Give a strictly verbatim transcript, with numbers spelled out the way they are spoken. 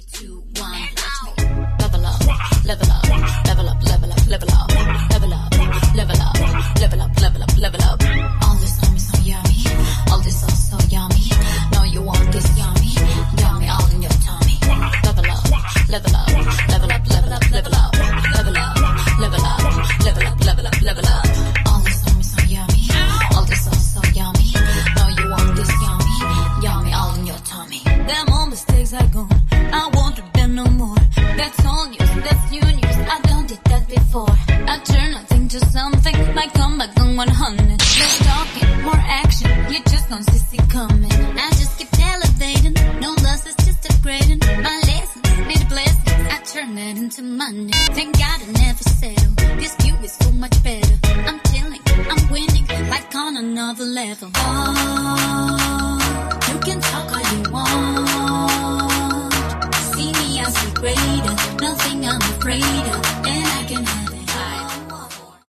three, two, one. Level up, level up, level up, level up, level up, level up, level up, level up, level up, level up. All this on me so yummy, all this all so yummy. Know you want this yummy, yummy all in your tummy. Level up, level up, level up, level up, level up, level up, level up, level up, level up, level up. All this on me so yummy, all this all so yummy. Know you want this yummy, yummy all in your tummy. Them all mistakes are gone, I won't repent no more. That's all news, that's new news, I done did that before. I turn nothing to something, like come back on one hundred. Less talking, more action, you just don't see it coming. I just keep elevating, no loss, it's just upgrading. My lessons, be the blessings, I turn that into money. Thank God I never settle, this view is so much better. I'm chilling, I'm winning, like on another level. Oh, you can talk all you want, see me as the greater, nothing